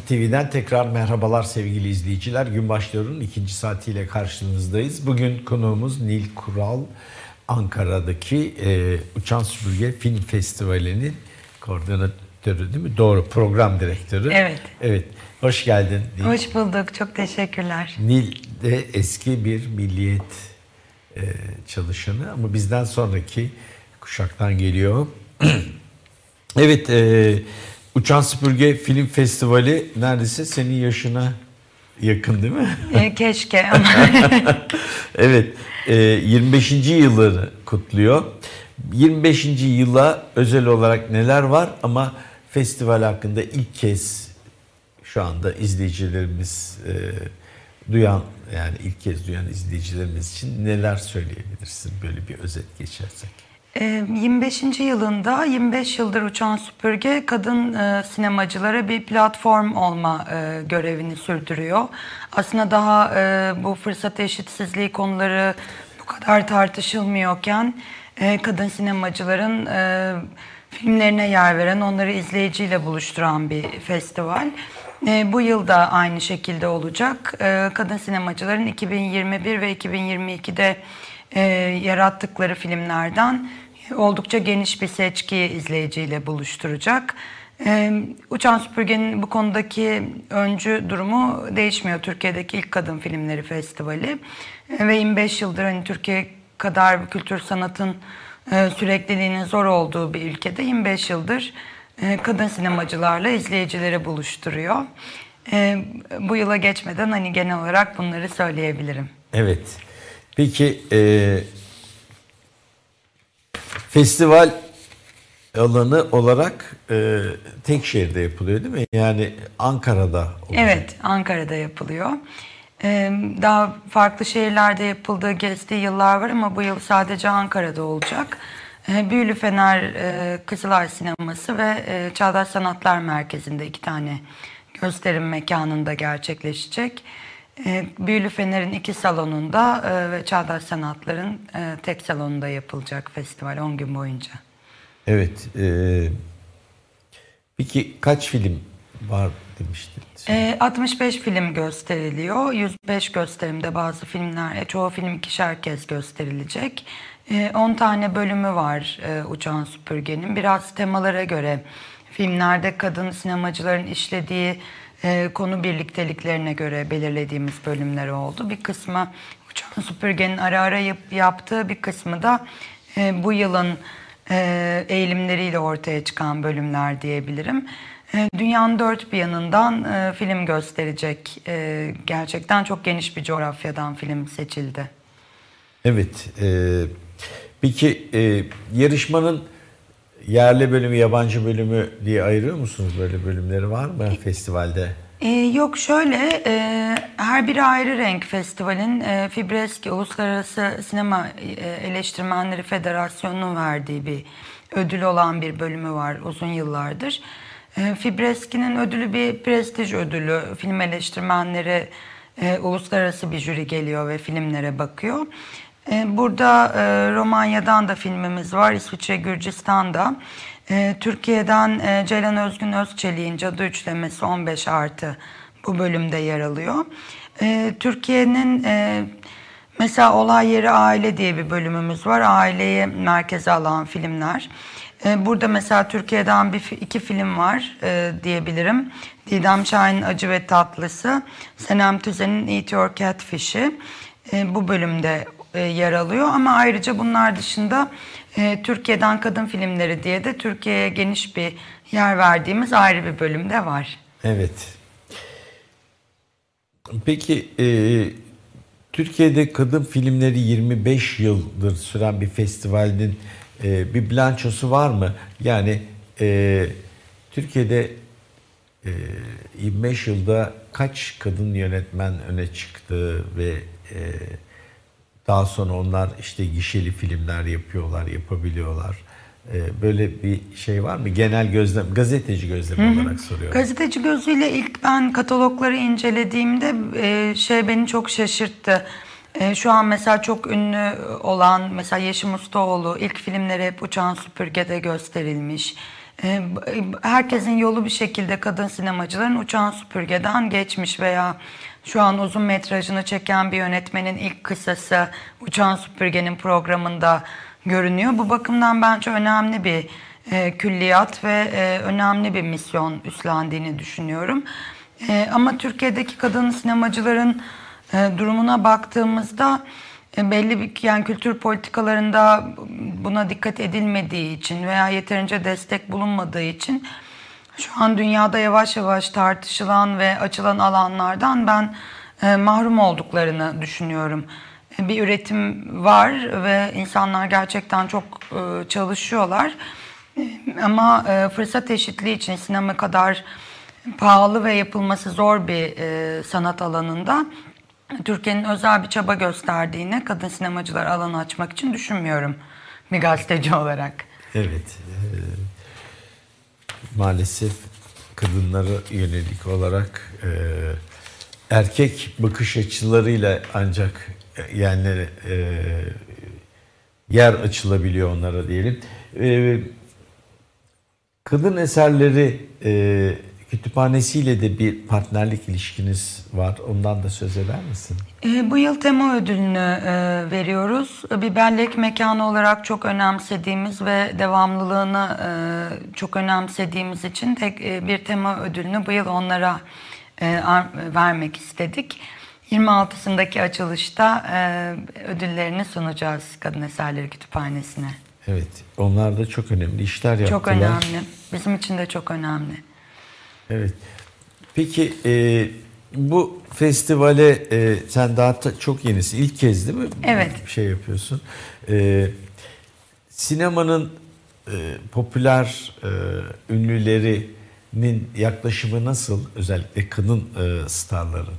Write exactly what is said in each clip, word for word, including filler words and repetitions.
T V'den tekrar merhabalar sevgili izleyiciler. Gün Başlıyor'un ikinci saatiyle karşınızdayız. Bugün konuğumuz Nil Kural, Ankara'daki e, Uçan Süpürge Film Festivali'nin koordinatörü değil mi? Doğru, program direktörü. Evet. Evet. Hoş geldin Nil. Hoş bulduk. Çok teşekkürler. Nil de eski bir milliyet e, çalışanı ama bizden sonraki kuşaktan geliyor. Evet, e, Uçan Süpürge Film Festivali neredeyse senin yaşına yakın değil mi? E, keşke ama. Evet, e, yirmi beşinci yılını kutluyor. yirmi beşinci yıla özel olarak neler var ama festival hakkında ilk kez şu anda izleyicilerimiz e, duyan, yani ilk kez duyan izleyicilerimiz için neler söyleyebilirsin, böyle bir özet geçersek? yirmi beşinci yılında yirmi beş yıldır Uçan Süpürge kadın e, sinemacılara bir platform olma e, görevini sürdürüyor. Aslında daha e, bu fırsat eşitsizliği konuları bu kadar tartışılmıyorken e, kadın sinemacıların e, filmlerine yer veren, onları izleyiciyle buluşturan bir festival. E, bu yıl da aynı şekilde olacak. E, kadın sinemacıların iki bin yirmi bir ve iki bin yirmi ikide e, yarattıkları filmlerden oldukça geniş bir seçkiyi izleyiciyle buluşturacak. E, Uçan Süpürge'nin bu konudaki öncü durumu değişmiyor. Türkiye'deki ilk kadın filmleri festivali. E, ve yirmi beş yıldır hani Türkiye kadar bir kültür sanatın e, sürekliliğinin zor olduğu bir ülkede yirmi beş yıldır e, kadın sinemacılarla izleyicileri buluşturuyor. E, bu yıla geçmeden hani genel olarak bunları söyleyebilirim. Evet. Peki e, festival alanı olarak e, tek şehirde yapılıyor değil mi? Yani Ankara'da olacak. Evet, Ankara'da yapılıyor. E, daha farklı şehirlerde yapıldığı, gezdiği yıllar var ama bu yıl sadece Ankara'da olacak. E, Büyülü Fener, e, Kızılay Sineması ve e, Çağdaş Sanatlar Merkezi'nde iki tane gösterim mekanında gerçekleşecek. E, Büyülü Fener'in iki salonunda e, ve Çağdaş Sanatlar'ın e, tek salonunda yapılacak festival on gün boyunca. Evet. E, peki kaç film var demiştin? E, altmış beş film gösteriliyor. yüz beş gösterimde bazı filmler, çoğu film ikişer kez gösterilecek. E, on tane bölümü var e, Uçan Süpürge'nin. Biraz temalara göre filmlerde kadın sinemacıların işlediği e, konu birlikteliklerine göre belirlediğimiz bölümler oldu. Bir kısmı Uçan Süpürge'nin ara ara yap, yaptığı, bir kısmı da e, bu yılın e, eğilimleriyle ortaya çıkan bölümler diyebilirim. E, dünyanın dört bir yanından e, film gösterecek. E, gerçekten çok geniş bir coğrafyadan film seçildi. Evet. E, peki e, yarışmanın yerli bölümü, yabancı bölümü diye ayırıyor musunuz? Böyle bölümleri var mı festivalde? Ee, yok şöyle, e, her biri ayrı renk festivalin. E, Fibreski Uluslararası Sinema Eleştirmenleri Federasyonu'nun verdiği bir ödül olan bir bölümü var uzun yıllardır. E, Fibreski'nin ödülü bir prestij ödülü. Film eleştirmenleri, e, uluslararası bir jüri geliyor ve filmlere bakıyor. E, burada e, Romanya'dan da filmimiz var, İsviçre, Gürcistan'da. E, Türkiye'den e, Ceylan Özgün Özçelik'in Cadı Üçlemesi on beş artı bu bölümde yer alıyor. E, Türkiye'nin e, mesela Olay Yeri Aile diye bir bölümümüz var. Aileyi merkeze alan filmler. E, burada mesela Türkiye'den bir, iki film var e, diyebilirim. Didem Şahin'in Acı ve Tatlısı, Senem Tüzen'in Eat Your Catfish'i e, bu bölümde e, yer alıyor. Ama ayrıca bunlar dışında e, Türkiye'den kadın filmleri diye de Türkiye'ye geniş bir yer verdiğimiz ayrı bir bölüm de var. Evet. Peki e, Türkiye'de kadın filmleri yirmi beş yıldır süren bir festivalin e, bir bilançosu var mı? Yani e, Türkiye'de e, yirmi beş yılda kaç kadın yönetmen öne çıktı ve e, daha sonra onlar işte gişeli filmler yapıyorlar, yapabiliyorlar. E, böyle bir şey var mı? Genel gözlem, gazeteci gözlemi Hı hı. olarak soruyorum. Gazeteci gözüyle ilk ben katalogları incelediğimde e, şey beni çok şaşırttı. E, şu an mesela çok ünlü olan mesela Yeşim Ustaoğlu ilk filmleri hep Uçan Süpürge'de gösterilmiş. e, herkesin yolu bir şekilde kadın sinemacıların Uçan Süpürge'den geçmiş veya şu an uzun metrajını çeken bir yönetmenin ilk kısası Uçan Süpürge'nin programında görünüyor. Bu bakımdan bence önemli bir e, külliyat ve e, önemli bir misyon üstlendiğini düşünüyorum. E, ama Türkiye'deki kadın sinemacıların e, durumuna baktığımızda e, belli bir yani kültür politikalarında buna dikkat edilmediği için veya yeterince destek bulunmadığı için şu an dünyada yavaş yavaş tartışılan ve açılan alanlardan ben e, mahrum olduklarını düşünüyorum. E, bir üretim var ve insanlar gerçekten çok e, çalışıyorlar. E, ama e, fırsat eşitliği için sinema kadar pahalı ve yapılması zor bir e, sanat alanında Türkiye'nin özel bir çaba gösterdiğini kadın sinemacılar alanı açmak için düşünmüyorum bir gazeteci olarak. Evet. E, maalesef kadınlara yönelik olarak e, erkek bakış açılarıyla ancak yani e, yer açılabiliyor onlara diyelim. E, kadın eserleri e, kütüphanesiyle de bir partnerlik ilişkiniz var. Ondan da söz eder misin? E, bu yıl tema ödülünü e, veriyoruz. Bir bellek mekanı olarak çok önemsediğimiz ve devamlılığını e, çok önemsediğimiz için tek e, bir tema ödülünü bu yıl onlara e, vermek istedik. yirmi altısındaki açılışta e, ödüllerini sunacağız Kadın Eserleri Kütüphanesi'ne. Evet, onlar da çok önemli işler yaptılar. Çok önemli. Bizim için de çok önemli. Evet. Peki e, bu festivale e, sen daha ta, çok yenisin. İlk kez değil mi? Evet. Bir şey yapıyorsun. E, sinemanın e, popüler e, ünlülerinin yaklaşımı nasıl? Özellikle kadın e, starların.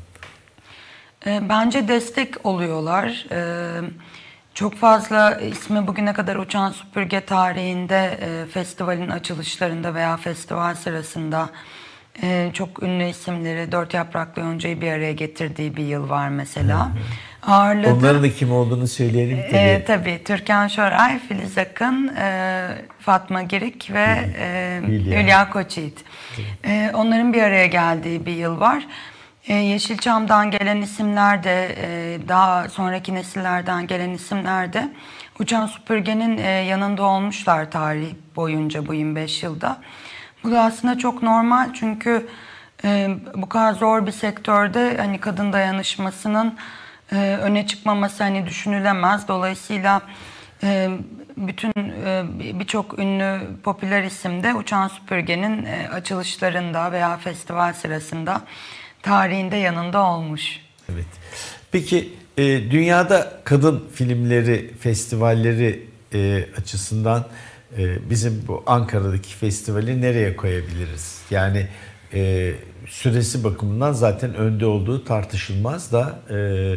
E, bence destek oluyorlar. E, çok fazla ismi bugüne kadar Uçan Süpürge tarihinde e, festivalin açılışlarında veya festival sırasında Ee, çok ünlü isimleri Dört Yapraklı Yonca'yı bir araya getirdiği bir yıl var mesela. Ağırladı. Onların da kim olduğunu söyleyelim tabii. Ee, tabii Türkan Şoray, Filiz Akın, e, Fatma Girik ve e, Hülya, Hülya Koçyiğit. E, onların bir araya geldiği bir yıl var. E, Yeşilçam'dan gelen isimler de e, daha sonraki nesillerden gelen isimler de Uçan Süpürge'nin e, yanında olmuşlar tarih boyunca bu yirmi beş yılda. Bu da aslında çok normal çünkü e, bu kadar zor bir sektörde hani kadın dayanışmasının e, öne çıkmaması hani düşünülemez. Dolayısıyla e, bütün e, birçok ünlü popüler isim de Uçan Süpürge'nin e, açılışlarında veya festival sırasında tarihinde yanında olmuş. Evet. Peki e, dünyada kadın filmleri festivalleri e, açısından bizim bu Ankara'daki festivali nereye koyabiliriz? Yani e, süresi bakımından zaten önde olduğu tartışılmaz da e,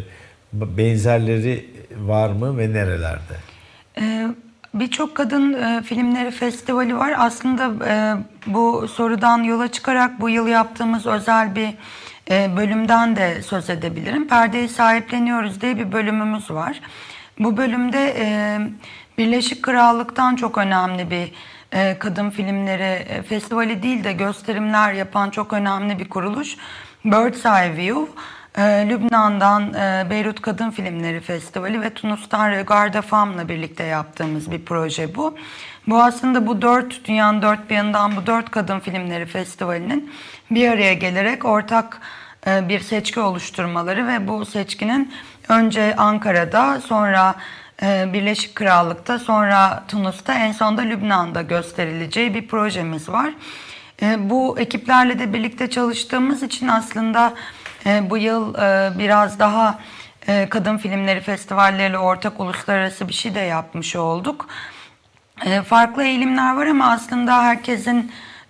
benzerleri var mı ve nerelerde? E, Birçok kadın e, filmleri festivali var. Aslında e, bu sorudan yola çıkarak bu yıl yaptığımız özel bir e, bölümden de söz edebilirim. Perdeyi Sahipleniyoruz diye bir bölümümüz var. Bu bölümde e, Birleşik Krallık'tan çok önemli bir e, kadın filmleri e, festivali değil de gösterimler yapan çok önemli bir kuruluş. Bird's Eye View, e, Lübnan'dan e, Beyrut Kadın Filmleri Festivali ve Tunus'tan Regarde Femme'la birlikte yaptığımız bir proje bu. Bu aslında bu dört, dünyanın dört bir yanından bu dört kadın filmleri festivalinin bir araya gelerek ortak e, bir seçki oluşturmaları ve bu seçkinin önce Ankara'da, sonra Birleşik Krallık'ta, sonra Tunus'ta, en sonunda Lübnan'da gösterileceği bir projemiz var. Bu ekiplerle de birlikte çalıştığımız için aslında bu yıl biraz daha kadın filmleri festivalleriyle ortak uluslararası bir şey de yapmış olduk. Farklı eğilimler var ama aslında herkesin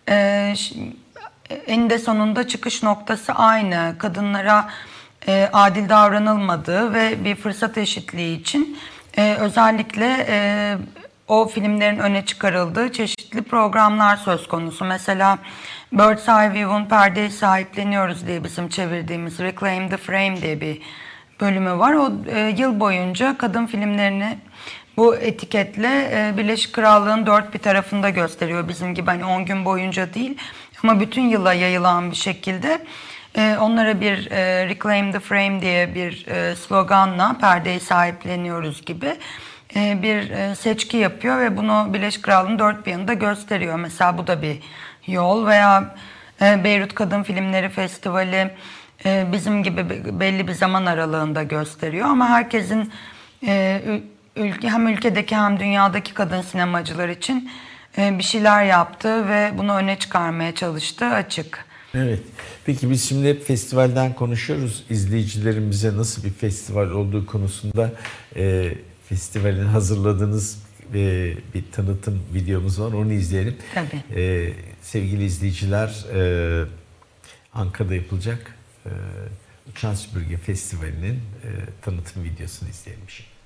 eninde sonunda çıkış noktası aynı. Kadınlara adil davranılmadığı ve bir fırsat eşitliği için Ee, özellikle e, o filmlerin öne çıkarıldığı çeşitli programlar söz konusu. Mesela Bird's Eye View'un Perdeyi Sahipleniyoruz diye bizim çevirdiğimiz Reclaim the Frame diye bir bölümü var. O e, yıl boyunca kadın filmlerini bu etiketle e, Birleşik Krallığın dört bir tarafında gösteriyor. Bizim gibi hani on gün boyunca değil ama bütün yıla yayılan bir şekilde. E, onlara bir e, Reclaim the Frame diye bir e, sloganla perdeyi sahipleniyoruz gibi e, bir e, seçki yapıyor ve bunu Birleşik Krallığın dört bir yanında gösteriyor. Mesela bu da bir yol veya e, Beyrut Kadın Filmleri Festivali e, bizim gibi belli bir zaman aralığında gösteriyor ama herkesin e, ülke hem ülkedeki hem dünyadaki kadın sinemacılar için e, bir şeyler yaptığı ve bunu öne çıkarmaya çalıştığı açık. Evet. Peki biz şimdi hep festivalden konuşuyoruz. İzleyicilerimize nasıl bir festival olduğu konusunda e, festivalin hazırladığınız e, bir tanıtım videomuz var. Onu izleyelim. Tabii. E, sevgili izleyiciler, e, Ankara'da yapılacak e, Uçan Süpürge Festivali'nin e, tanıtım videosunu izleyelim şimdi.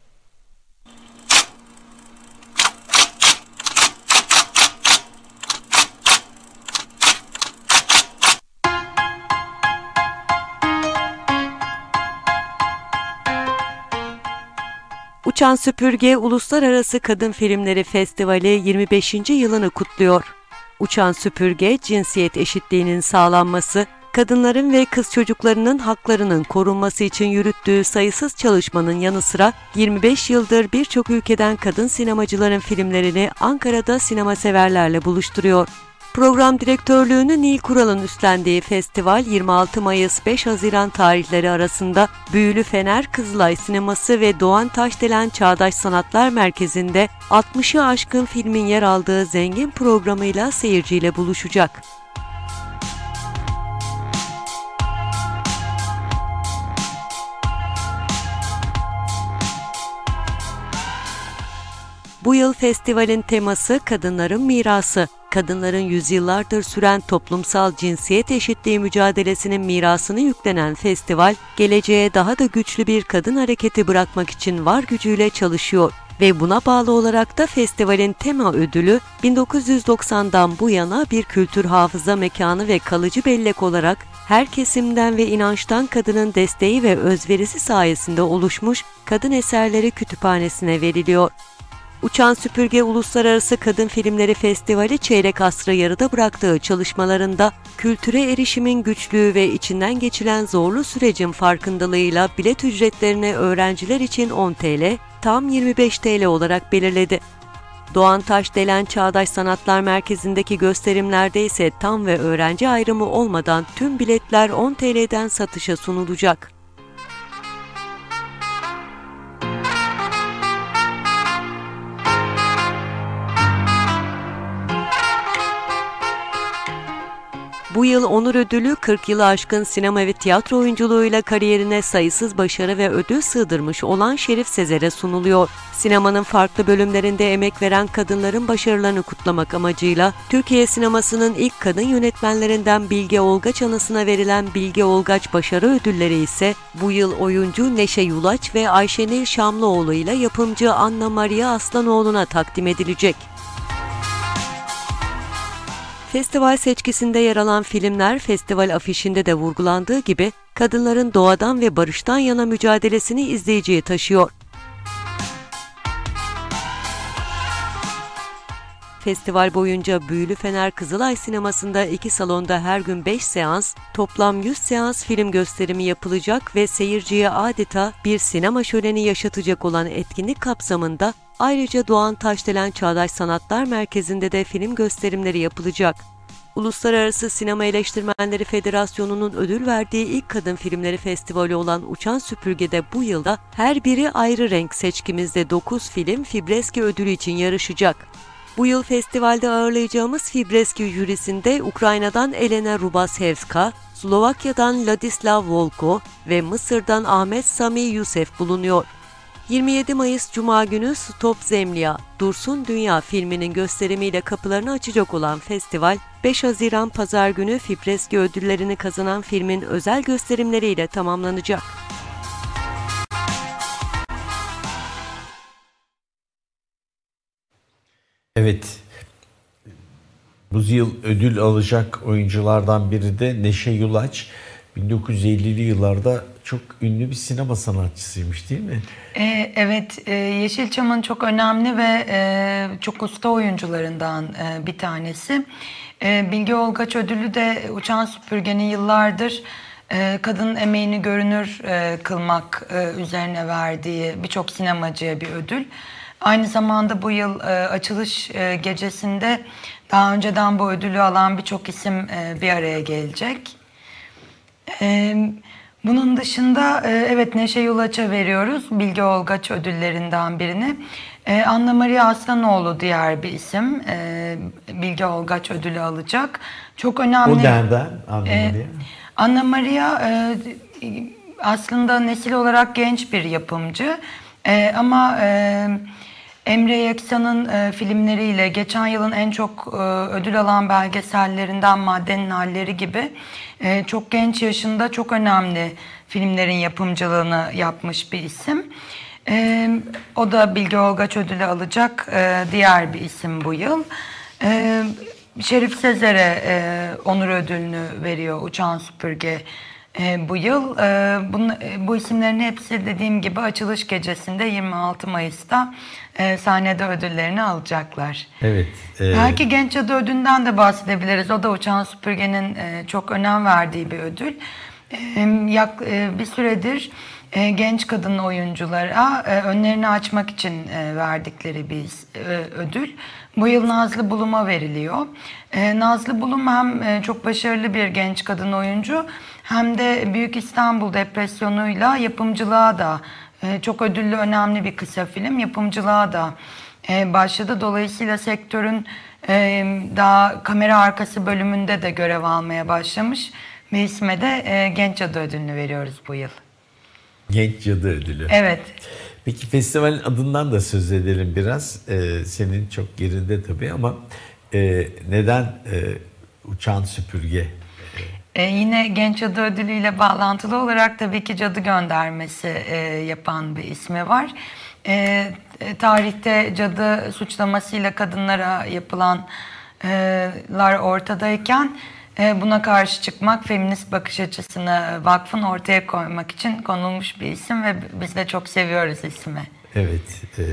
Uçan Süpürge Uluslararası Kadın Filmleri Festivali yirmi beşinci yılını kutluyor. Uçan Süpürge, cinsiyet eşitliğinin sağlanması, kadınların ve kız çocuklarının haklarının korunması için yürüttüğü sayısız çalışmanın yanı sıra yirmi beş yıldır birçok ülkeden kadın sinemacıların filmlerini Ankara'da sinema severlerle buluşturuyor. Program direktörlüğünü Nil Kural'ın üstlendiği festival yirmi altı Mayıs beş Haziran tarihleri arasında Büyülü Fener Kızılay Sineması ve Doğan Taşdelen Çağdaş Sanatlar Merkezi'nde altmışı aşkın filmin yer aldığı zengin programıyla seyirciyle buluşacak. Bu yıl festivalin teması Kadınların Mirası. Kadınların yüzyıllardır süren toplumsal cinsiyet eşitliği mücadelesinin mirasını yüklenen festival, geleceğe daha da güçlü bir kadın hareketi bırakmak için var gücüyle çalışıyor ve buna bağlı olarak da festivalin tema ödülü bin dokuz yüz doksandan bu yana bir kültür hafıza mekanı ve kalıcı bellek olarak her kesimden ve inançtan kadının desteği ve özverisi sayesinde oluşmuş Kadın Eserleri Kütüphanesi'ne veriliyor. Uçan Süpürge Uluslararası Kadın Filmleri Festivali çeyrek asrı yarıda bıraktığı çalışmalarında kültüre erişimin güçlüğü ve içinden geçilen zorlu sürecin farkındalığıyla bilet ücretlerini öğrenciler için on TL, tam yirmi beş TL olarak belirledi. Doğan Taşdelen Çağdaş Sanatlar Merkezi'ndeki gösterimlerde ise tam ve öğrenci ayrımı olmadan tüm biletler on TL'den satışa sunulacak. Bu yıl onur ödülü kırk yılı aşkın sinema ve tiyatro oyunculuğuyla kariyerine sayısız başarı ve ödül sığdırmış olan Şerif Sezer'e sunuluyor. Sinemanın farklı bölümlerinde emek veren kadınların başarılarını kutlamak amacıyla Türkiye sinemasının ilk kadın yönetmenlerinden Bilge Olgaç anısına verilen Bilge Olgaç Başarı Ödülleri ise bu yıl oyuncu Neşe Yulaç ve Ayşenil Şamlıoğlu ile yapımcı Anna Maria Aslanoğlu'na takdim edilecek. Festival seçkisinde yer alan filmler, festival afişinde de vurgulandığı gibi kadınların doğadan ve barıştan yana mücadelesini izleyiciye taşıyor. Festival boyunca Büyülü Fener Kızılay Sineması'nda iki salonda her gün beş seans, toplam yüz seans film gösterimi yapılacak ve seyirciye adeta bir sinema şöleni yaşatacak olan etkinlik kapsamında ayrıca Doğan Taşdelen Çağdaş Sanatlar Merkezi'nde de film gösterimleri yapılacak. Uluslararası Sinema Eleştirmenleri Federasyonu'nun ödül verdiği ilk kadın filmleri festivali olan Uçan Süpürge'de bu yılda her biri ayrı renk seçkimizde dokuz film Fibreski ödülü için yarışacak. Bu yıl festivalde ağırlayacağımız Fibreski jürisinde Ukrayna'dan Elena Rubasevska, Slovakya'dan Ladislav Volko ve Mısır'dan Ahmet Sami Yusef bulunuyor. yirmi yedi Mayıs Cuma günü Stop Zemlya, Dursun Dünya filminin gösterimiyle kapılarını açacak olan festival, beş Haziran Pazar günü Fibreski ödüllerini kazanan filmin özel gösterimleriyle tamamlanacak. Evet, bu yıl ödül alacak oyunculardan biri de Neşe Yulaç. bin dokuz yüz ellili yıllarda çok ünlü bir sinema sanatçısıymış değil mi? E, evet, e, Yeşilçam'ın çok önemli ve e, çok usta oyuncularından e, bir tanesi. E, Bilge Olgaç ödülü de Uçan Süpürge'nin yıllardır e, kadın emeğini görünür e, kılmak e, üzerine verdiği birçok sinemacıya bir ödül. Aynı zamanda bu yıl e, açılış e, gecesinde daha önceden bu ödülü alan birçok isim e, bir araya gelecek. E, bunun dışında e, evet Neşe Yulaç'a veriyoruz Bilge Olgaç ödüllerinden birini. E, Anna Maria Aslanoğlu diğer bir isim e, Bilge Olgaç ödülü alacak. Çok önemli. O nereden Anna Maria? E, Anna Maria e, aslında nesil olarak genç bir yapımcı e, ama e, Emre Yeksa'nın e, filmleriyle geçen yılın en çok e, ödül alan belgesellerinden Maddenin Halleri gibi e, çok genç yaşında çok önemli filmlerin yapımcılığını yapmış bir isim. E, o da Bilge Olgaç ödülü alacak e, diğer bir isim bu yıl. E, Şerif Sezer'e e, onur ödülünü veriyor Uçan Süpürge e, bu yıl. E, bunu, e, bu isimlerin hepsi dediğim gibi açılış gecesinde yirmi altı Mayıs'ta e, sahnede ödüllerini alacaklar. Evet. E... Belki Genç Cadı Ödülü'nden de bahsedebiliriz. O da Uçan Süpürge'nin e, çok önem verdiği bir ödül. E, yak, e, bir süredir e, genç kadın oyunculara e, önlerini açmak için e, verdikleri bir e, ödül. Bu yıl Nazlı Bulum'a veriliyor. E, Nazlı Bulum hem e, çok başarılı bir genç kadın oyuncu hem de Büyük İstanbul Depresyonu'yla yapımcılığa da e, çok ödüllü önemli bir kısa film yapımcılığa da e, başladı. Dolayısıyla sektörün e, daha kamera arkası bölümünde de görev almaya başlamış bir isme de e, Genç Cadı Ödülünü veriyoruz bu yıl. Genç Cadı Ödülü. Evet. Peki festivalin adından da söz edelim biraz. Ee, senin çok yerinde tabii ama e, neden e, Uçan Süpürge? Ee, yine Genç Cadı Ödülü ile bağlantılı olarak tabii ki cadı göndermesi e, yapan bir ismi var. E, tarihte cadı suçlamasıyla kadınlara yapılanlar ortadayken e, buna karşı çıkmak, feminist bakış açısını vakfın ortaya koymak için konulmuş bir isim ve biz de çok seviyoruz ismi. Evet. E,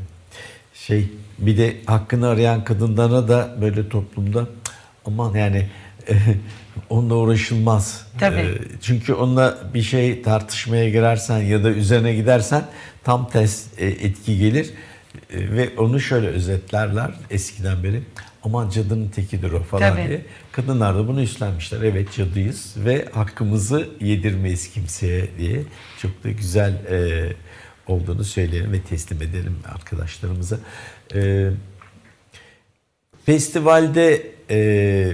şey bir de hakkını arayan kadınlara da böyle toplumda aman yani e, onunla uğraşılmaz. Tabii. E, çünkü onunla bir şey tartışmaya girersen ya da üzerine gidersen tam ters e, etki gelir. E, ve onu şöyle özetlerler eskiden beri. Aman cadının tekidir o falan Tabii. diye. Kadınlar da bunu üstlenmişler. Evet cadıyız ve hakkımızı yedirmeyiz kimseye diye. Çok da güzel e, olduğunu söyleyelim ve teslim edelim arkadaşlarımıza. E, festivalde e,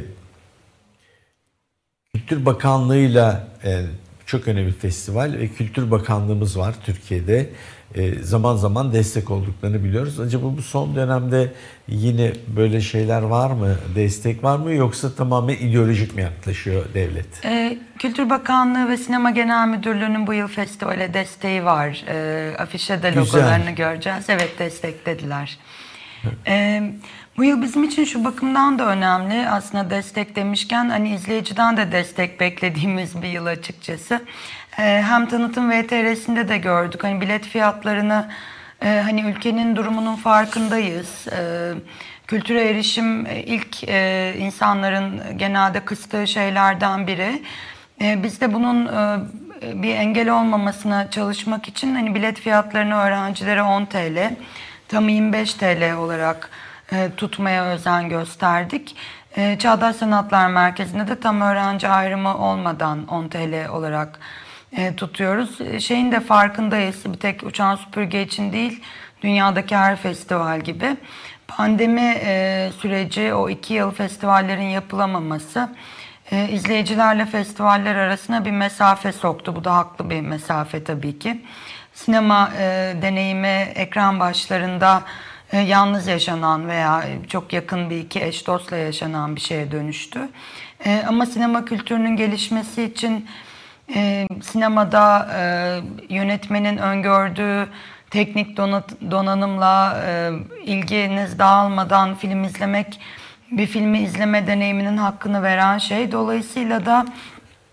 Kültür Bakanlığı'yla e, çok önemli bir festival ve Kültür Bakanlığımız var Türkiye'de. E, zaman zaman destek olduklarını biliyoruz. Acaba bu son dönemde yine böyle şeyler var mı? Destek var mı? Yoksa tamamen ideolojik mi yaklaşıyor devlet? E, Kültür Bakanlığı ve Sinema Genel Müdürlüğü'nün bu yıl festivale desteği var. E, afişe de logolarını göreceğiz. Evet desteklediler. E, bu yıl bizim için şu bakımdan da önemli. Aslında destek demişken hani izleyiciden de destek beklediğimiz bir yıl açıkçası. E, hem tanıtım V T R'sinde de gördük. Hani bilet fiyatlarını e, hani ülkenin durumunun farkındayız. E, kültüre erişim ilk e, insanların genelde kıstığı şeylerden biri. E, biz de bunun e, bir engel olmamasına çalışmak için hani bilet fiyatlarını öğrencilere on TL, tam yirmi beş TL olarak e, tutmaya özen gösterdik. E, Çağdaş Sanatlar Merkezi'nde de tam öğrenci ayrımı olmadan on TL olarak e, tutuyoruz. E, şeyin de farkındayız. Bir tek Uçan Süpürge için değil, dünyadaki her festival gibi. Pandemi e, süreci, o iki yıl festivallerin yapılamaması e, izleyicilerle festivaller arasına bir mesafe soktu. Bu da haklı bir mesafe tabii ki. Sinema e, deneyimi ekran başlarında e, yalnız yaşanan veya çok yakın bir iki eş dostla yaşanan bir şeye dönüştü. E, ama sinema kültürünün gelişmesi için e, sinemada e, yönetmenin öngördüğü teknik donat, donanımla e, ilginiz dağılmadan film izlemek bir filmi izleme deneyiminin hakkını veren şey. Dolayısıyla da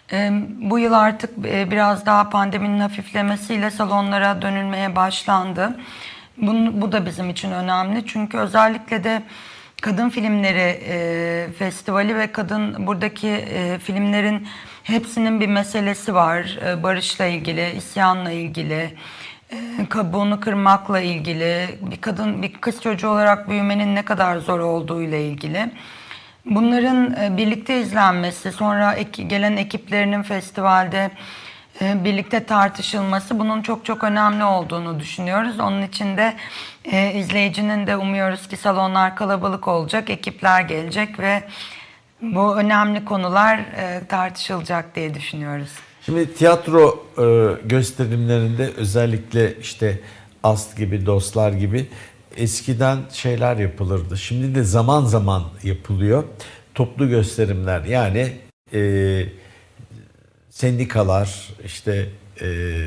Bu yıl artık biraz daha pandeminin hafiflemesiyle salonlara dönülmeye başlandı. Bu, bu da bizim için önemli çünkü özellikle de Kadın Filmleri e, Festivali ve kadın buradaki e, filmlerin hepsinin bir meselesi var. E, barışla ilgili, isyanla ilgili, e, kabuğunu kırmakla ilgili, bir kadın, bir kız çocuğu olarak büyümenin ne kadar zor olduğuyla ilgili. Bunların e, birlikte izlenmesi, sonra ek, gelen ekiplerinin festivalde e, birlikte tartışılması bunun çok çok önemli olduğunu düşünüyoruz. Onun için de e, izleyicinin de umuyoruz ki salonlar kalabalık olacak, ekipler gelecek ve bu önemli konular e, tartışılacak diye düşünüyoruz. Şimdi tiyatro e, gösterimlerinde özellikle işte Ast gibi, Dostlar gibi eskiden şeyler yapılırdı. Şimdi de zaman zaman yapılıyor. Toplu gösterimler yani e, sendikalar, işte e,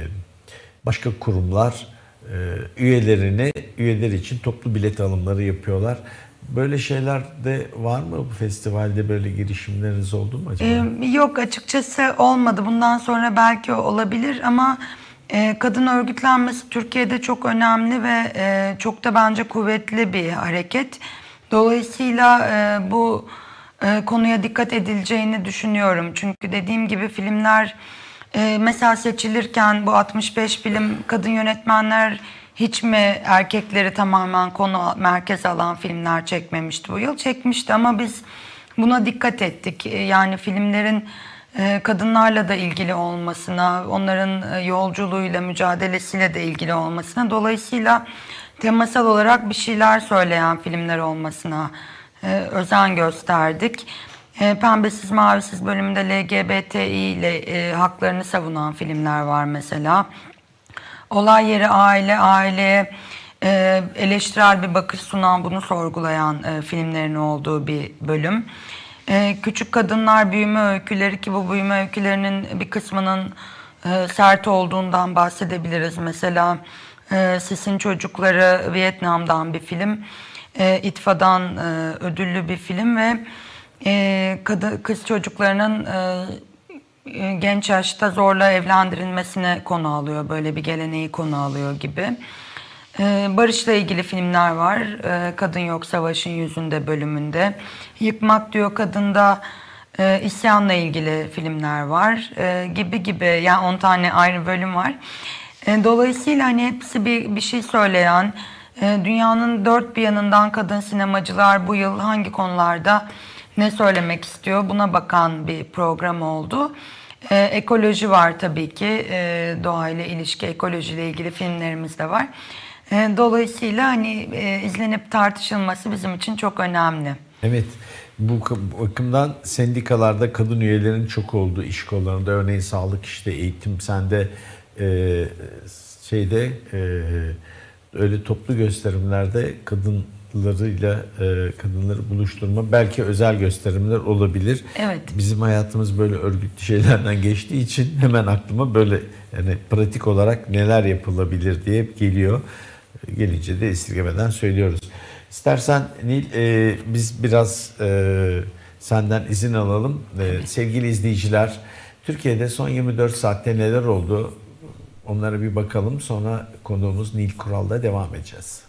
başka kurumlar e, üyelerini, üyeler için toplu bilet alımları yapıyorlar. Böyle şeyler de var mı bu festivalde, böyle girişimleriniz oldu mu acaba? Ee, yok açıkçası olmadı. Bundan sonra belki olabilir ama e, kadın örgütlenmesi Türkiye'de çok önemli ve e, çok da bence kuvvetli bir hareket. Dolayısıyla e, bu e, konuya dikkat edileceğini düşünüyorum. Çünkü dediğim gibi filmler e, mesela seçilirken bu altmış beş film kadın yönetmenler hiç mi erkekleri tamamen konu merkeze alan filmler çekmemişti bu yıl? Çekmişti ama biz buna dikkat ettik. Yani filmlerin kadınlarla da ilgili olmasına, onların yolculuğuyla, mücadelesiyle de ilgili olmasına, dolayısıyla temasal olarak bir şeyler söyleyen filmler olmasına özen gösterdik. Pembesiz Mavisiz bölümünde L G B T İ ile haklarını savunan filmler var mesela. Olay yeri aile, aileye e, eleştirel bir bakış sunan, bunu sorgulayan e, filmlerin olduğu bir bölüm. E, Küçük Kadınlar Büyüme Öyküleri, ki bu büyüme öykülerinin bir kısmının e, sert olduğundan bahsedebiliriz. Mesela e, Sis'in Çocukları Vietnam'dan bir film, e, İ T F A'dan e, ödüllü bir film ve e, kadın, kız çocuklarının E, genç yaşta zorla evlendirilmesine konu alıyor, böyle bir geleneği konu alıyor gibi. Ee, barışla ilgili filmler var. Ee, Kadın Yok Savaşın Yüzünde bölümünde. Yıkmak Diyor Kadın'da e, isyanla ilgili filmler var e, gibi gibi. Yani on tane ayrı bölüm var. E, dolayısıyla hani hepsi bir, bir şey söyleyen, e, dünyanın dört bir yanından kadın sinemacılar bu yıl hangi konularda ne söylemek istiyor, buna bakan bir program oldu. Ee, ekoloji var tabii ki. Ee, doğayla ilişki, ekolojiyle ilgili filmlerimiz de var. Ee, dolayısıyla hani e, izlenip tartışılması bizim için çok önemli. Evet. Bu bakımdan sendikalarda kadın üyelerin çok olduğu iş kollarında, örneğin sağlık, işte eğitim, sende e, şeyde e, öyle toplu gösterimlerde kadın larıyla e, kadınları buluşturma, belki özel gösterimler olabilir. Evet. Bizim hayatımız böyle örgütlü şeylerden geçtiği için hemen aklıma böyle yani pratik olarak neler yapılabilir diye geliyor. Gelince de esirgemeden söylüyoruz. İstersen Nil e, biz biraz e, senden izin alalım. E, sevgili izleyiciler, Türkiye'de son yirmi dört saatte neler oldu? Onlara bir bakalım. Sonra konuğumuz Nil Kural'da devam edeceğiz.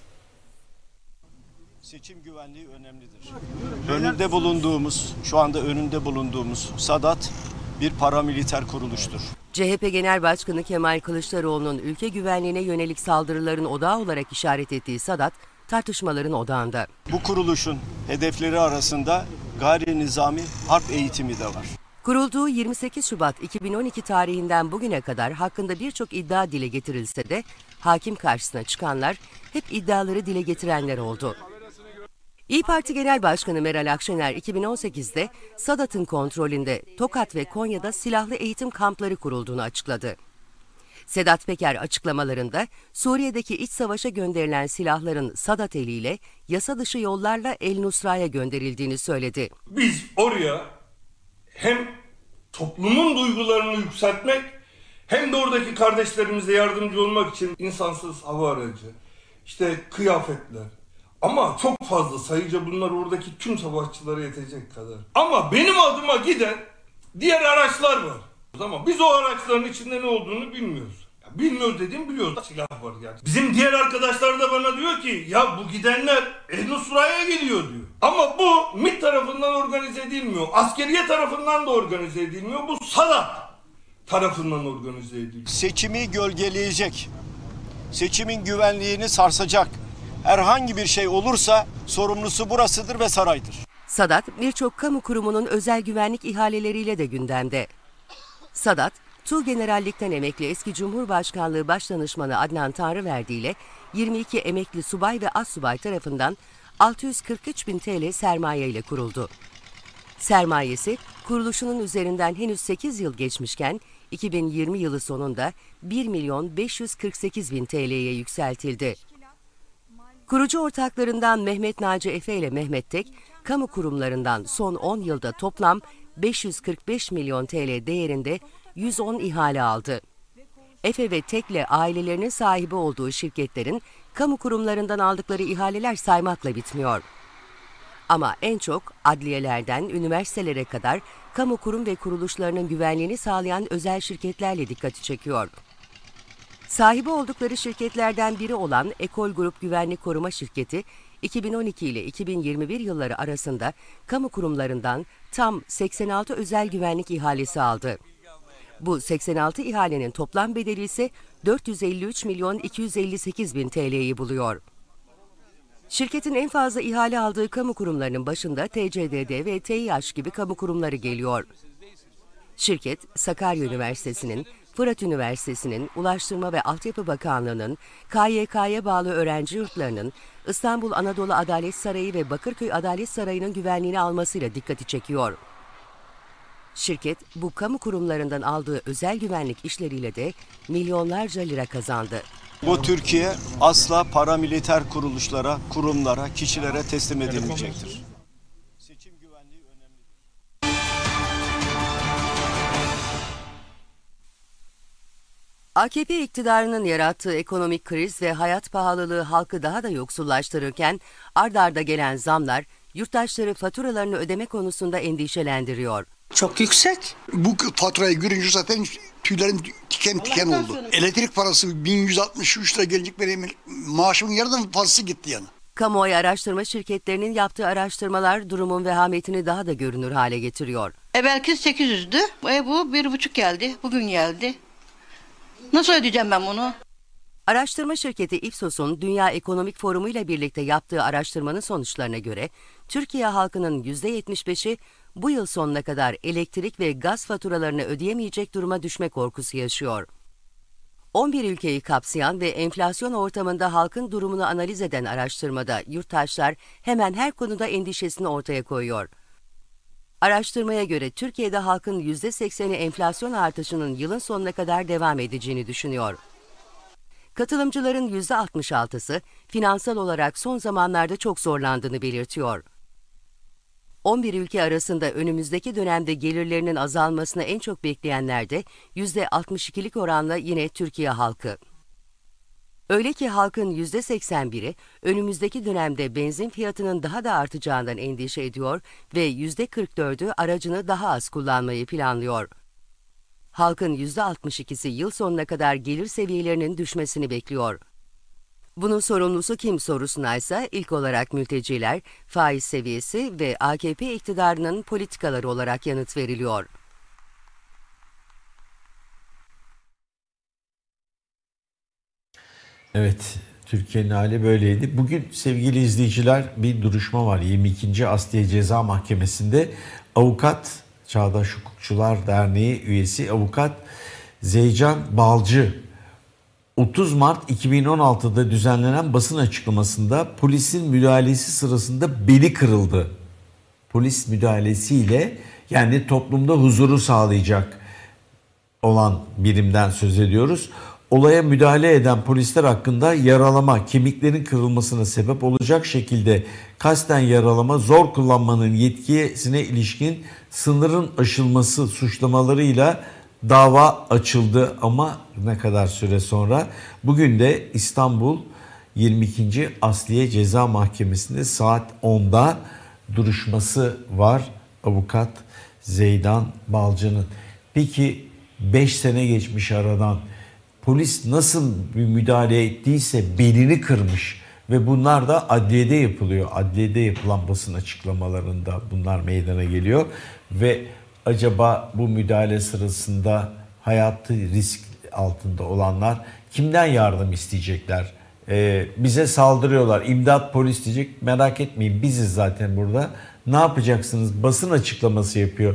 Seçim güvenliği önemlidir. Önünde bulunduğumuz, şu anda önünde bulunduğumuz Sadat bir paramiliter kuruluştur. C H P Genel Başkanı Kemal Kılıçdaroğlu'nun ülke güvenliğine yönelik saldırıların odağı olarak işaret ettiği Sadat, tartışmaların odağında. Bu kuruluşun hedefleri arasında gayri nizami harp eğitimi de var. Kurulduğu yirmi sekiz Şubat iki bin on iki tarihinden bugüne kadar hakkında birçok iddia dile getirilse de hakim karşısına çıkanlar hep iddiaları dile getirenler oldu. İYİ Parti Genel Başkanı Meral Akşener iki bin on sekizde Sadat'ın kontrolünde Tokat ve Konya'da silahlı eğitim kampları kurulduğunu açıkladı. Sedat Peker açıklamalarında Suriye'deki iç savaşa gönderilen silahların Sadat eliyle yasa dışı yollarla El Nusra'ya gönderildiğini söyledi. Biz oraya hem toplumun duygularını yükseltmek hem de oradaki kardeşlerimize yardımcı olmak için insansız hava aracı, işte kıyafetler, ama çok fazla sayıca bunlar oradaki tüm savaşçılara yetecek kadar. Ama benim adıma giden diğer araçlar var. Ama biz o araçların içinde ne olduğunu bilmiyoruz. Ya bilmiyoruz dediğim biliyoruz. Silah var yani. Bizim diğer arkadaşlar da bana diyor ki ya bu gidenler El-Nusra'ya gidiyor diyor. Ama bu MİT tarafından organize edilmiyor. Askeriye tarafından da organize edilmiyor. Bu Sadat tarafından organize ediliyor. Seçimi gölgeleyecek, seçimin güvenliğini sarsacak herhangi bir şey olursa sorumlusu burasıdır ve saraydır. Sadat birçok kamu kurumunun özel güvenlik ihaleleriyle de gündemde. Sadat, Tuğgenerallikten emekli eski Cumhurbaşkanlığı Başdanışmanı Adnan Tanrıverdi ile yirmi iki emekli subay ve astsubay tarafından altı yüz kırk üç bin T L sermaye ile kuruldu. Sermayesi kuruluşunun üzerinden henüz sekiz yıl geçmişken iki bin yirmi yılı sonunda bir milyon beş yüz kırk sekiz bin T L'ye yükseltildi. Kurucu ortaklarından Mehmet Naci Efe ile Mehmet Tek, kamu kurumlarından son on yılda toplam beş yüz kırk beş milyon T L değerinde yüz on ihale aldı. Efe ve Tek'le ailelerinin sahibi olduğu şirketlerin kamu kurumlarından aldıkları ihaleler saymakla bitmiyor. Ama en çok adliyelerden üniversitelere kadar kamu kurum ve kuruluşlarının güvenliğini sağlayan özel şirketlerle dikkati çekiyor. Sahibi oldukları şirketlerden biri olan Ekol Grup Güvenlik Koruma Şirketi, iki bin on iki ile iki bin yirmi bir yılları arasında kamu kurumlarından tam seksen altı özel güvenlik ihalesi aldı. Bu seksen altı ihalenin toplam bedeli ise dört yüz elli üç milyon iki yüz elli sekiz bin T L'yi buluyor. Şirketin en fazla ihale aldığı kamu kurumlarının başında T C D D ve T İ H gibi kamu kurumları geliyor. Şirket, Sakarya Üniversitesi'nin, Fırat Üniversitesi'nin, Ulaştırma ve Altyapı Bakanlığı'nın, K Y K'ya bağlı öğrenci yurtlarının, İstanbul Anadolu Adalet Sarayı ve Bakırköy Adalet Sarayı'nın güvenliğini almasıyla dikkati çekiyor. Şirket, bu kamu kurumlarından aldığı özel güvenlik işleriyle de milyonlarca lira kazandı. Bu Türkiye asla paramiliter kuruluşlara, kurumlara, kişilere teslim edilmeyecektir. Seçim güvenliği önemlidir. A K P iktidarının yarattığı ekonomik kriz ve hayat pahalılığı halkı daha da yoksullaştırırken ard arda gelen zamlar yurttaşları faturalarını ödeme konusunda endişelendiriyor. Çok yüksek. Bu faturayı görünce zaten tüylerim tiken tiken oldu. Elektrik parası bin yüz altmış üç lira gelecek, benim maaşımın yarıdan fazlası gitti yani. Kamuoyu araştırma şirketlerinin yaptığı araştırmalar durumun vehametini daha da görünür hale getiriyor. E belki sekiz yüzdü. E bu bir buçuk geldi. Bugün geldi. Nasıl ödeyeceğim ben bunu? Araştırma şirketi Ipsos'un Dünya Ekonomik Forumu ile birlikte yaptığı araştırmanın sonuçlarına göre Türkiye halkının yüzde yetmiş beşi bu yıl sonuna kadar elektrik ve gaz faturalarını ödeyemeyecek duruma düşme korkusu yaşıyor. on bir ülkeyi kapsayan ve enflasyon ortamında halkın durumunu analiz eden araştırmada yurttaşlar hemen her konuda endişesini ortaya koyuyor. Araştırmaya göre Türkiye'de halkın yüzde sekseni enflasyon artışının yılın sonuna kadar devam edeceğini düşünüyor. Katılımcıların yüzde altmış altısı finansal olarak son zamanlarda çok zorlandığını belirtiyor. on bir ülke arasında önümüzdeki dönemde gelirlerinin azalmasını en çok bekleyenler de yüzde altmış ikilik oranla yine Türkiye halkı. Öyle ki halkın yüzde seksen biri önümüzdeki dönemde benzin fiyatının daha da artacağından endişe ediyor ve yüzde kırk dördü aracını daha az kullanmayı planlıyor. Halkın yüzde altmış ikisi yıl sonuna kadar gelir seviyelerinin düşmesini bekliyor. Bunun sorumlusu kim sorusuna ise ilk olarak mülteciler, faiz seviyesi ve A K P iktidarının politikaları olarak yanıt veriliyor. Evet, Türkiye'nin hali böyleydi. Bugün sevgili izleyiciler bir duruşma var. yirmi ikinci Asliye Ceza Mahkemesi'nde avukat, Çağdaş Hukukçular Derneği üyesi avukat Zeycan Balcı, otuz Mart iki bin on altıda düzenlenen basın açıklamasında polisin müdahalesi sırasında beli kırıldı. Polis müdahalesiyle, yani toplumda huzuru sağlayacak olan birimden söz ediyoruz. Olaya müdahale eden polisler hakkında yaralama, kemiklerin kırılmasına sebep olacak şekilde kasten yaralama, zor kullanmanın yetkisine ilişkin sınırın aşılması suçlamalarıyla dava açıldı. Ama ne kadar süre sonra? Bugün de İstanbul yirmi ikinci Asliye Ceza Mahkemesi'nde saat onda duruşması var avukat Zeydan Balcı'nın. Peki beş sene geçmiş aradan. Polis nasıl bir müdahale ettiyse belini kırmış ve bunlar da adliyede yapılıyor. Adliyede yapılan basın açıklamalarında bunlar meydana geliyor ve acaba bu müdahale sırasında hayatı risk altında olanlar kimden yardım isteyecekler? Ee, bize saldırıyorlar, imdat polis diyecek, merak etmeyin biziz zaten burada. Ne yapacaksınız? Basın açıklaması yapıyor.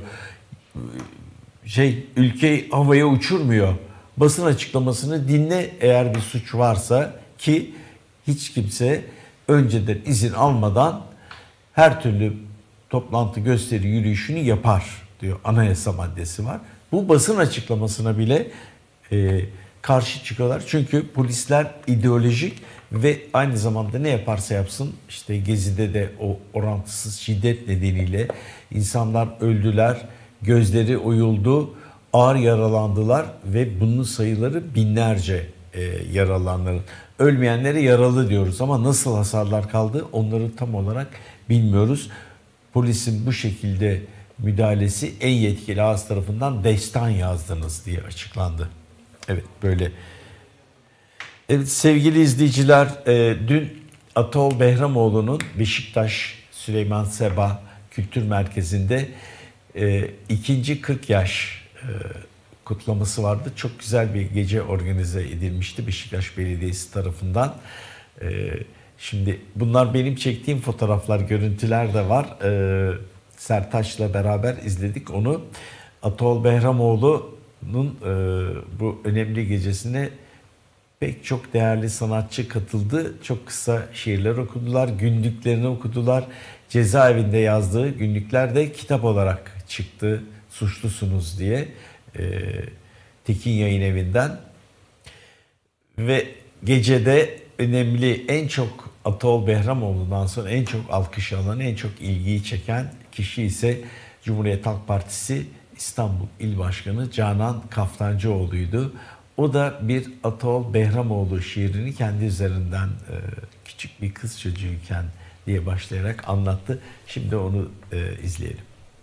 Şey, ülkeyi havaya uçurmuyor. Basın açıklamasını dinle eğer bir suç varsa, ki hiç kimse önceden izin almadan her türlü toplantı, gösteri, yürüyüşünü yapar diyor. Anayasa maddesi var. Bu basın açıklamasına bile e, karşı çıkıyorlar. Çünkü polisler ideolojik ve aynı zamanda ne yaparsa yapsın, işte Gezi'de de o orantısız şiddet nedeniyle insanlar öldüler, gözleri oyuldu, ağır yaralandılar ve bunun sayıları binlerce e, yaralananların. Ölmeyenlere yaralı diyoruz ama nasıl hasarlar kaldı onları tam olarak bilmiyoruz. Polisin bu şekilde müdahalesi en yetkili ağız tarafından destan yazdınız diye açıklandı. Evet, böyle. Evet sevgili izleyiciler, e, dün Ataol Behramoğlu'nun Beşiktaş Süleyman Seba Kültür Merkezi'nde e, ikinci kırk yaş e, kutlaması vardı. Çok güzel bir gece organize edilmişti Beşiktaş Belediyesi tarafından. E, şimdi bunlar benim çektiğim fotoğraflar, görüntüler de var. E, Sertaç'la beraber izledik onu. Ataol Behramoğlu'nun e, bu önemli gecesine pek çok değerli sanatçı katıldı. Çok kısa şiirler okudular, günlüklerini okudular. Cezaevinde yazdığı günlükler de kitap olarak çıktı. Suçlusunuz diye e, Tekin Yayın Evi'nden. Ve gecede önemli, en çok Ataol Behramoğlu'ndan sonra en çok alkış alan, en çok ilgiyi çeken kişi ise Cumhuriyet Halk Partisi İstanbul İl Başkanı Canan Kaftancıoğlu'ydu. O da bir Ataol Behramoğlu şiirini kendi üzerinden e, küçük bir kız çocuğuyken diye başlayarak anlattı. Şimdi onu e, izleyelim.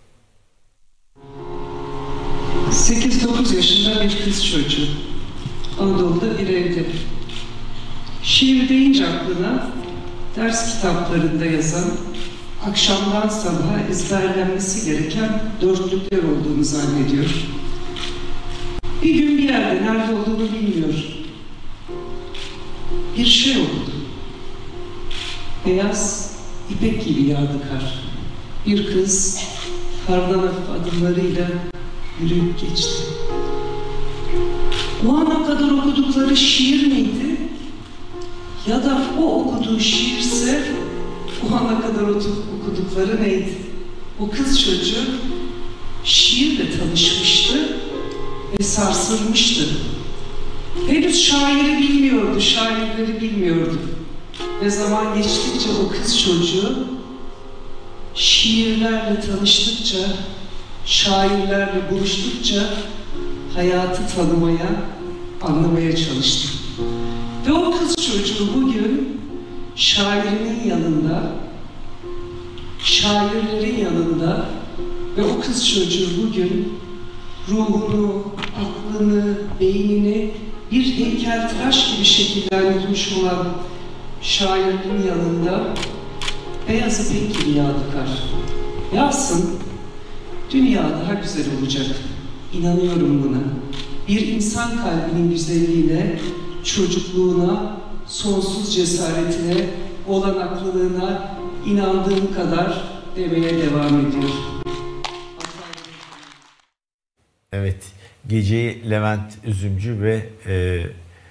sekiz dokuz yaşında bir kız çocuğu. Anadolu'da bir evde. Şiir deyince aklına ders kitaplarında yazan, akşamdan sabaha ezberlenmesi gereken dörtlükler olduğunu zannediyor. Bir gün bir yerde nerede olduğunu bilmiyor. Bir şey oldu. Beyaz, ipek gibi yağdı kar. Bir kız kardan hafif adımlarıyla yürüyüp geçti. O ana kadar okudukları şiir miydi? Ya da o okuduğu şiirse o ana kadar okudukları neydi? O kız çocuğu şiirle tanışmıştı ve sarsılmıştı. Henüz şairi bilmiyordu, şairleri bilmiyordu. Ve zaman geçtikçe o kız çocuğu şiirlerle tanıştıkça, şairlerle buluştukça hayatı tanımaya, anlamaya çalıştı. Ve o kız çocuğu bugün şairinin yanında, şairlerin yanında ve o kız çocuğu bugün ruhunu, aklını, beynini bir heykeltıraş gibi şekillendirmiş olan şairin yanında beyaz ipek gibi yağdı kar. Yağsın, dünya daha güzel olacak. İnanıyorum buna. Bir insan kalbinin güzelliğine, çocukluğuna, sonsuz cesaretine, olanaklılığına inandığım kadar demeye devam ediyorum. Evet, geceyi Levent Üzümcü ve e,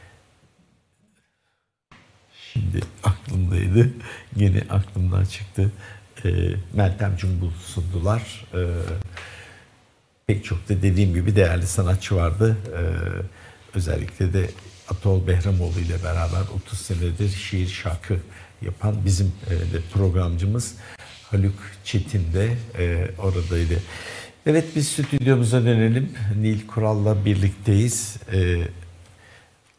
şimdi aklımdaydı, yine aklımdan çıktı, e, Meltem Cumbul sundular. E, pek çok da dediğim gibi değerli sanatçı vardı. E, özellikle de Ataol Behramoğlu ile beraber otuz senedir şiir şarkı yapan bizim e, de programcımız Haluk Çetin de e, oradaydı. Evet, biz stüdyomuza dönelim. Nil Kural'la birlikteyiz. Ee,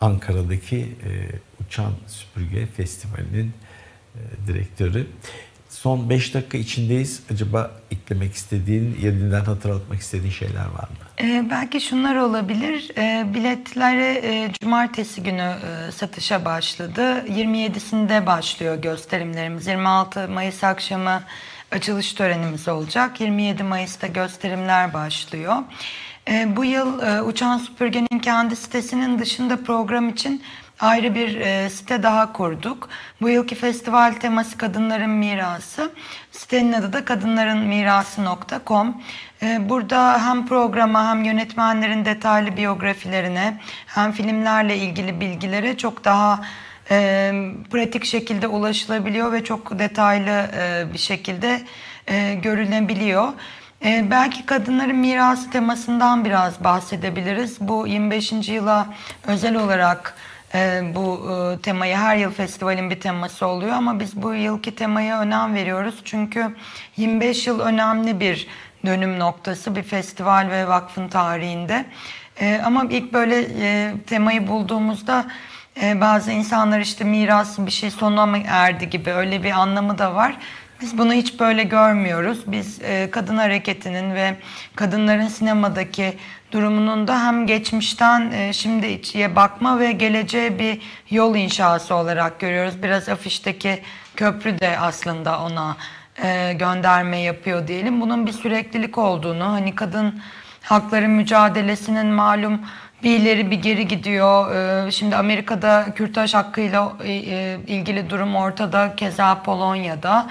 Ankara'daki e, Uçan Süpürge Festivali'nin e, direktörü. son beş dakika içindeyiz. Acaba eklemek istediğin, yeniden hatırlatmak istediğin şeyler var mı? Ee, belki şunlar olabilir. Ee, biletleri e, cumartesi günü e, satışa başladı. yirmi yedisinde başlıyor gösterimlerimiz. yirmi altı Mayıs akşamı açılış törenimiz olacak. yirmi yedi Mayıs'ta gösterimler başlıyor. E, bu yıl e, Uçan Süpürge'nin kendi sitesinin dışında program için ayrı bir e, site daha kurduk. Bu yılki festival teması Kadınların Mirası. Sitenin adı da kadınların mirası nokta com. E, burada hem programa hem yönetmenlerin detaylı biyografilerine hem filmlerle ilgili bilgilere çok daha e, pratik şekilde ulaşılabiliyor ve çok detaylı e, bir şekilde e, görülebiliyor. Ee, belki kadınların mirası temasından biraz bahsedebiliriz. Bu yirmi beşinci yıla özel olarak e, bu e, temayı, her yıl festivalin bir teması oluyor ama biz bu yılki temaya önem veriyoruz. Çünkü yirmi beş yıl önemli bir dönüm noktası bir festival ve vakfın tarihinde. E, ama ilk böyle e, temayı bulduğumuzda e, bazı insanlar işte miras bir şey sonuna mı erdi gibi öyle bir anlamı da var. Biz bunu hiç böyle görmüyoruz. Biz e, kadın hareketinin ve kadınların sinemadaki durumunun da hem geçmişten e, şimdi içiye bakma ve geleceğe bir yol inşası olarak görüyoruz. Biraz afişteki köprü de aslında ona e, gönderme yapıyor diyelim. Bunun bir süreklilik olduğunu, hani kadın hakları mücadelesinin malum bir ileri bir geri gidiyor. E, şimdi Amerika'da kürtaj hakkıyla e, ilgili durum ortada, keza Polonya'da.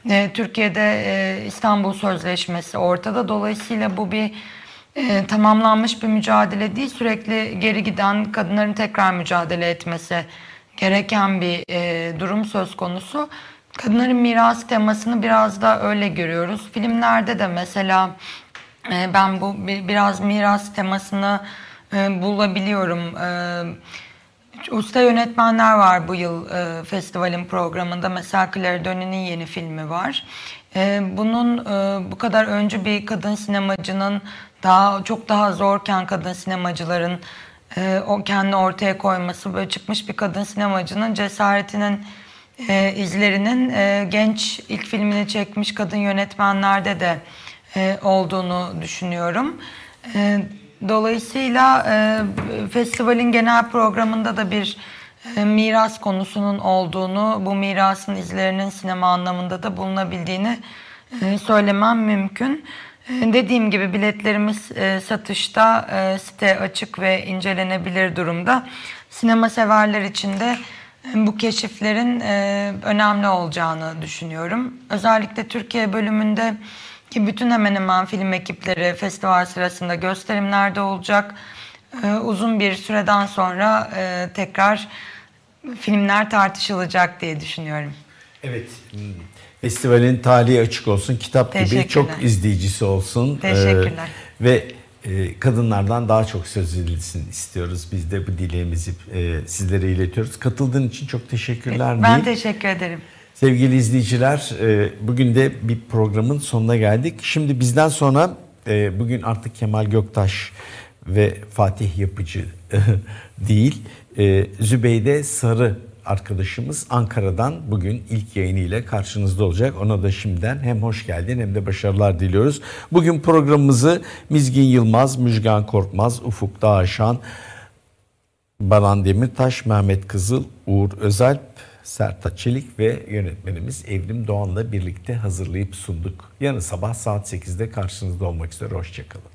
Türkiye'de İstanbul Sözleşmesi ortada. Dolayısıyla bu bir e, tamamlanmış bir mücadele değil. Sürekli geri giden, kadınların tekrar mücadele etmesi gereken bir e, durum söz konusu. Kadınların mirası temasını biraz da öyle görüyoruz. Filmlerde de mesela e, ben bu biraz miras temasını e, bulabiliyorum. E, Usta yönetmenler var bu yıl e, festivalin programında. Mesela Claire Denis'in yeni filmi var. E, bunun e, bu kadar öncü bir kadın sinemacının daha çok daha zorken kadın sinemacıların e, o kendini ortaya koyması, böyle çıkmış bir kadın sinemacının cesaretinin e, izlerinin e, genç ilk filmini çekmiş kadın yönetmenlerde de e, olduğunu düşünüyorum. E, Dolayısıyla e, festivalin genel programında da bir e, miras konusunun olduğunu, bu mirasın izlerinin sinema anlamında da bulunabildiğini e, söylemem mümkün. E, dediğim gibi biletlerimiz e, satışta, e, site açık ve incelenebilir durumda. Sinema severler için de e, bu keşiflerin e, önemli olacağını düşünüyorum. Özellikle Türkiye bölümünde ki bütün hemen hemen film ekipleri festival sırasında gösterimlerde olacak. Ee, uzun bir süreden sonra e, tekrar filmler tartışılacak diye düşünüyorum. Evet. Festivalin talihi açık olsun. Kitap gibi çok izleyicisi olsun. Teşekkürler. Ee, ve e, kadınlardan daha çok söz edilsin istiyoruz. Biz de bu dileğimizi e, sizlere iletiyoruz. Katıldığın için çok teşekkürler. Ben değil. Teşekkür ederim. Sevgili izleyiciler, bugün de bir programın sonuna geldik. Şimdi bizden sonra bugün artık Kemal Göktaş ve Fatih Yapıcı değil, Zübeyde Sarı arkadaşımız Ankara'dan bugün ilk yayınıyla karşınızda olacak. Ona da şimdiden hem hoş geldin hem de başarılar diliyoruz. Bugün programımızı Mizgin Yılmaz, Müjgan Korkmaz, Ufuk Dağaşan, Baran Demirtaş, Mehmet Kızıl, Uğur Özalp, Sertaç Çelik ve yönetmenimiz Evrim Doğan'la birlikte hazırlayıp sunduk. Yarın sabah saat sekizde karşınızda olmak üzere. Hoşçakalın.